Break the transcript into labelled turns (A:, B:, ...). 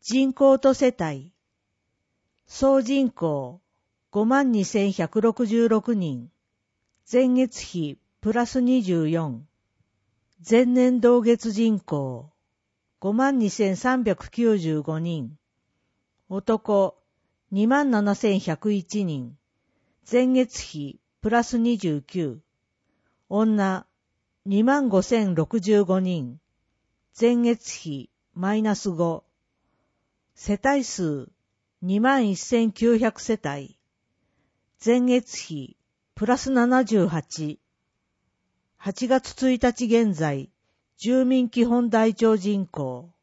A: 人口と世帯。総人口 52,166 人。前月比プラス24。前年同月人口 52,395 人。男 27,101 人。前月比プラス29。女 25,065 人。前月比マイナス5。世帯数 21,900 世帯。前月比プラス78。8月1日現在、住民基本台帳人口